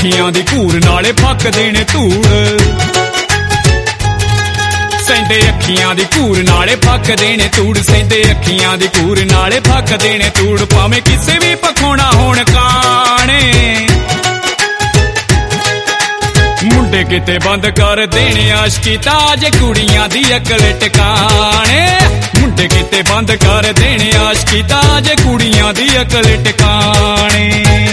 ਅੱਖੀਆਂ ਦੀ ਘੂਰ ਨਾਲੇ ਫੱਕ ਦੇਣੇ ਧੂੜ ਸੈਂਦੇ ਅੱਖੀਆਂ ਦੀ ਘੂਰ ਨਾਲੇ ਫੱਕ ਦੇਣੇ ਧੂੜ ਸੈਂਦੇ ਅੱਖੀਆਂ ਦੀ ਘੂਰ ਨਾਲੇ ਫੱਕ ਦੇਣੇ ਧੂੜ ਭਾਵੇਂ ਕਿਸੇ ਵੀ ਪਖਾਉਣਾ ਹੋਣ ਕਾਣੇ ਮੁੰਡੇ ਕਿਤੇ ਬੰਦ ਕਰ ਦੇਣੇ ਆਸ਼ਕੀ ਤਾਜ ਕੁੜੀਆਂ ਦੀ ਅਕਲ ਟਿਕਾਣੇ ਮੁੰਡੇ ਕਿਤੇ ਬੰਦ ਕਰ ਦੇਣੇ ਆਸ਼ਕੀ ਤਾਜ ਕੁੜੀਆਂ ਦੀ ਅਕਲ ਟਿਕਾਣੇ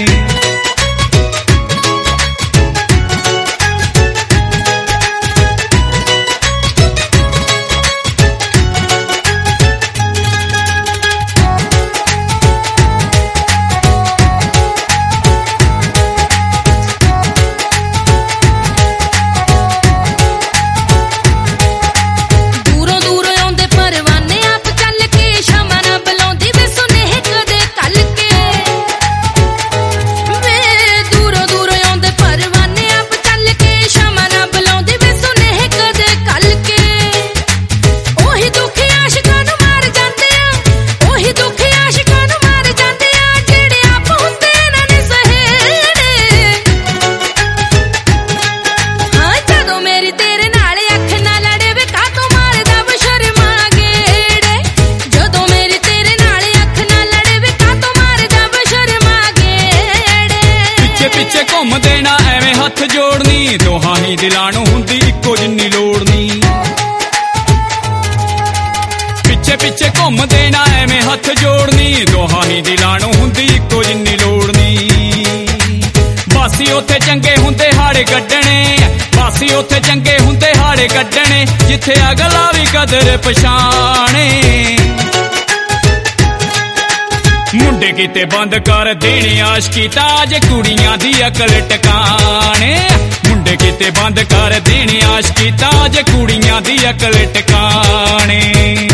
ਘੁੰਮ ਦੇਣਾ ਐਵੇਂ ਹੱਥ ਜੋੜਨੀ ਦੋਹਾਂ ਹੀ ਦਿਲਾਂ ਨੂੰ ਹੁੰਦੀ ਇੱਕੋ ਜਿੰਨੀ ਲੋੜਨੀ ਪਿੱਛੇ ਪਿੱਛੇ ਘੁੰਮ ਦੇਣਾ ਐਵੇਂ ਹੱਥ ਜੋੜਨੀ ਦੋਹਾਂ ਹੀ ਦਿਲਾਂ ਨੂੰ ਹੁੰਦੀ ਇੱਕੋ ਜਿੰਨੀ ਲੋੜਨੀ ਬਾਸੀ ਉੱਥੇ ਚੰਗੇ ਹੁੰਦੇ ਹਾੜੇ ਕੱਢਣੇ ਬਾਸੀ ਉੱਥੇ ਚੰਗੇ ਹੁੰਦੇ ਹਾੜੇ ਕੱਢਣੇ ਜਿੱਥੇ ਅਗਲਾ ਵੀ ਕਦਰ ਪਛਾਣੇ ਮੁੰਡੇ ਕਿਤੇ ਬੰਦ ਕਰ ਦੇਣੇ ਆਸ਼ਕੀ ਤਾਜ ਕੁੜੀਆਂ ਦੀ ਅਕਲ ਟਿਕਾਣੇ ਮੁੰਡੇ ਕਿਤੇ ਬੰਦ ਕਰ ਦੇਣੇ ਆਸ਼ਕੀ ਤਾਜ ਕੁੜੀਆਂ ਦੀ ਅਕਲ ਟਿਕਾਣੇ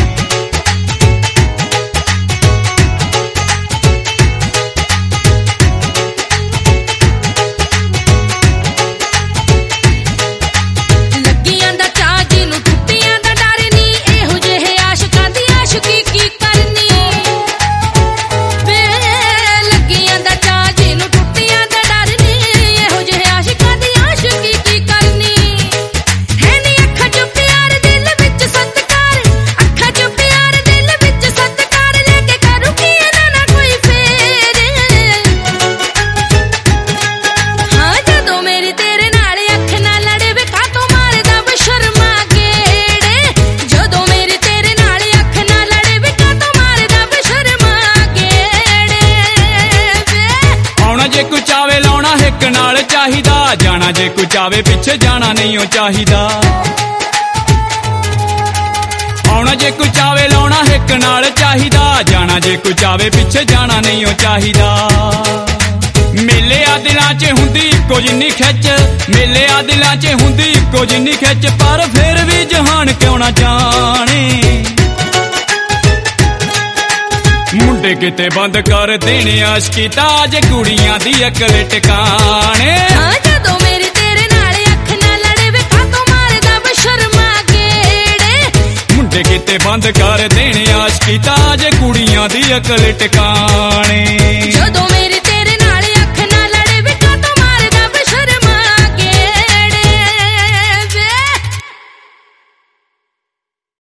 ਨਾਲ ਚਾਹੀਦਾ ਜਾਣਾ ਜੇ ਕੋਈ ਚਾਵੇ ਪਿੱਛੇ ਜਾਣਾ ਨਹੀਂ ਉਹ ਚਾਹੀਦਾ ਆਉਣਾ ਜੇ ਕੋਈ ਚਾਵੇ ਲਾਉਣਾ ਹਿੱਕ ਨਾਲ ਚਾਹੀਦਾ ਜਾਣਾ ਜੇ ਕੋਈ ਚਾਵੇ ਪਿੱਛੇ ਜਾਣਾ ਨਹੀਂ ਉਹ ਚਾਹੀਦਾ ਮੇਲੇ ਆ ਦਿਲਾਂ 'ਚ ਹੁੰਦੀ ਇੱਕੋ ਜਿੰਨੀ ਖਿੱਚ ਮੇਲੇ ਆ ਦਿਲਾਂ 'ਚ ਹੁੰਦੀ ਇੱਕੋ ਜਿੰਨੀ ਖਿੱਚ ਪਰ ਫਿਰ ਵੀ ਜਹਾਨ ਕਿਉਂ ਨਾ ਜਾਣੇ ਮੁੰਡੇ ਕਿਤੇ ਬੰਦ ਕਰ ਦੇਣੇ ਆਸ਼ਕੀ ਤਾਜ ਕੁੜੀਆਂ ਦੀ ਅਕਲ ਟਿਕਾਣੇ ਜਦੋਂ ਮੇਰੀ ਤੇਰੇ ਨਾਲ ਅੱਖ ਨਾ ਲੜੇ ਵੇ ਕਾਤੋਂ ਮਾਰਦਾ ਬਸ਼ਰਮਾ ਗੇੜੇ ਮੁੰਡੇ ਕਿਤੇ ਬੰਦ ਕਰ ਦੇਣੇ ਆਸ਼ਕੀ ਤਾਜ ਕੁੜੀਆਂ ਦੀ ਅਕਲ ਟਿਕਾਣੇ ਜਦੋਂ